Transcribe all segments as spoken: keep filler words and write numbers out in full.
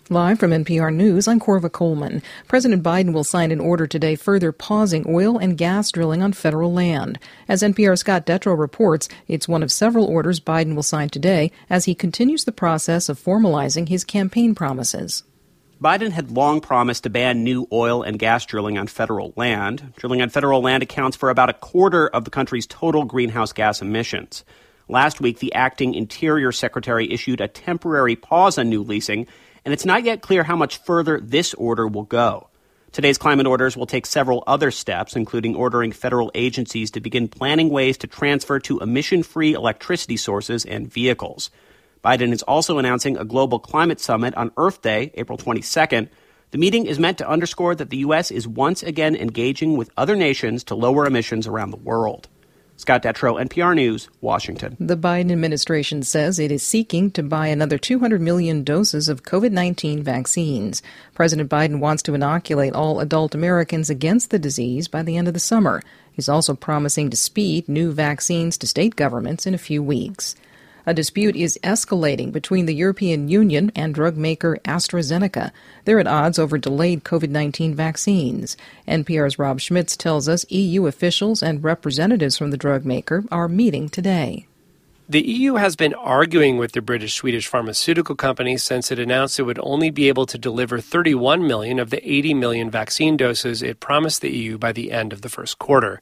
Live from N P R News, I'm Corva Coleman. President Biden will sign an order today further pausing oil and gas drilling on federal land. As N P R's Scott Detrow reports, it's one of several orders Biden will sign today as he continues the process of formalizing his campaign promises. Biden had long promised to ban new oil and gas drilling on federal land. Drilling on federal land accounts for about a quarter of the country's total greenhouse gas emissions. Last week, the acting Interior Secretary issued a temporary pause on new leasing, and it's not yet clear how much further this order will go. Today's climate orders will take several other steps, including ordering federal agencies to begin planning ways to transfer to emission-free electricity sources and vehicles. Biden is also announcing a global climate summit on Earth Day, April twenty-second. The meeting is meant to underscore that the U S is once again engaging with other nations to lower emissions around the world. Scott Detrow, N P R News, Washington. The Biden administration says it is seeking to buy another two hundred million doses of covid nineteen vaccines. President Biden wants to inoculate all adult Americans against the disease by the end of the summer. He's also promising to speed new vaccines to state governments in a few weeks. A dispute is escalating between the European Union and drug maker AstraZeneca. They're at odds over delayed covid nineteen vaccines. N P R's Rob Schmitz tells us E U officials and representatives from the drug maker are meeting today. The E U has been arguing with the British-Swedish pharmaceutical company since it announced it would only be able to deliver thirty-one million of the eighty million vaccine doses it promised the E U by the end of the first quarter.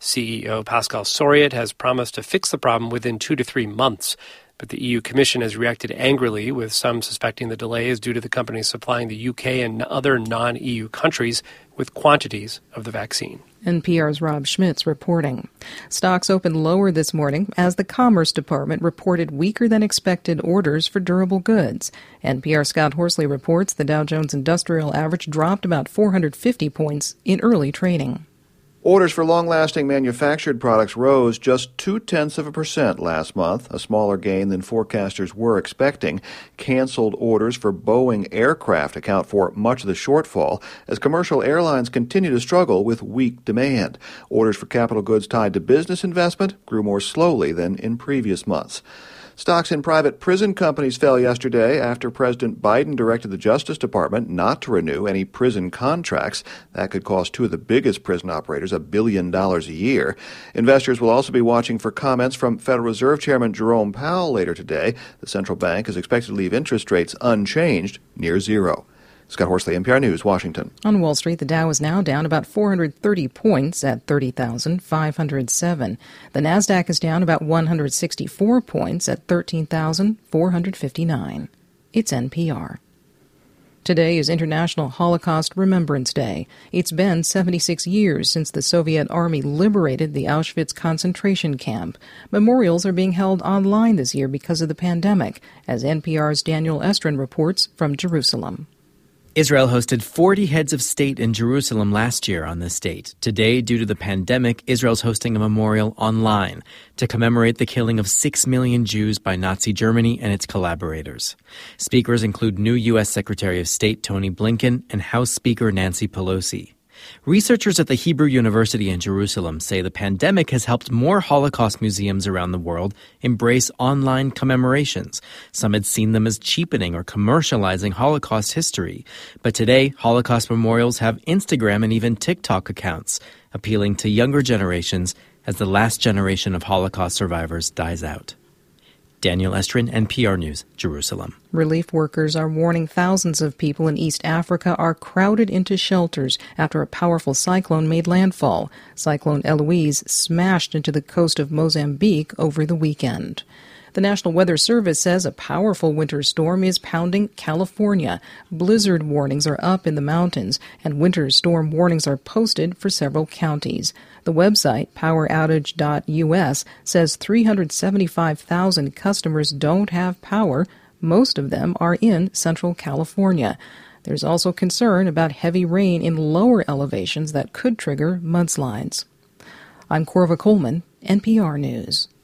C E O Pascal Soriot has promised to fix the problem within two to three months. But the E U Commission has reacted angrily, with some suspecting the delay is due to the company supplying the U K and other non-E U countries with quantities of the vaccine. N P R's Rob Schmitz reporting. Stocks opened lower this morning as the Commerce Department reported weaker than expected orders for durable goods. N P R's Scott Horsley reports the Dow Jones Industrial Average dropped about four hundred fifty points in early trading. Orders for long-lasting manufactured products rose just two-tenths of a percent last month, a smaller gain than forecasters were expecting. Canceled orders for Boeing aircraft account for much of the shortfall as commercial airlines continue to struggle with weak demand. Orders for capital goods tied to business investment grew more slowly than in previous months. Stocks in private prison companies fell yesterday after President Biden directed the Justice Department not to renew any prison contracts. That could cost two of the biggest prison operators a billion dollars a year. Investors will also be watching for comments from Federal Reserve Chairman Jerome Powell later today. The central bank is expected to leave interest rates unchanged, near zero. Scott Horsley, N P R News, Washington. On Wall Street, the Dow is now down about four hundred thirty points at thirty thousand five hundred seven. The Nasdaq is down about one hundred sixty-four points at thirteen thousand four hundred fifty-nine. It's N P R. Today is International Holocaust Remembrance Day. It's been seventy-six years since the Soviet Army liberated the Auschwitz concentration camp. Memorials are being held online this year because of the pandemic, as N P R's Daniel Estrin reports from Jerusalem. Israel hosted forty heads of state in Jerusalem last year on this date. Today, due to the pandemic, Israel's hosting a memorial online to commemorate the killing of six million Jews by Nazi Germany and its collaborators. Speakers include new U S Secretary of State Tony Blinken and House Speaker Nancy Pelosi. Researchers at the Hebrew University in Jerusalem say the pandemic has helped more Holocaust museums around the world embrace online commemorations. Some had seen them as cheapening or commercializing Holocaust history. But today, Holocaust memorials have Instagram and even TikTok accounts, appealing to younger generations as the last generation of Holocaust survivors dies out. Daniel Estrin, N P R News, Jerusalem. Relief workers are warning thousands of people in East Africa are crowded into shelters after a powerful cyclone made landfall. Cyclone Eloise smashed into the coast of Mozambique over the weekend. The National Weather Service says a powerful winter storm is pounding California. Blizzard warnings are up in the mountains, and winter storm warnings are posted for several counties. The website, power outage dot U S, says three hundred seventy-five thousand customers don't have power. Most of them are in Central California. There's also concern about heavy rain in lower elevations that could trigger mudslides. I'm Corva Coleman, N P R News.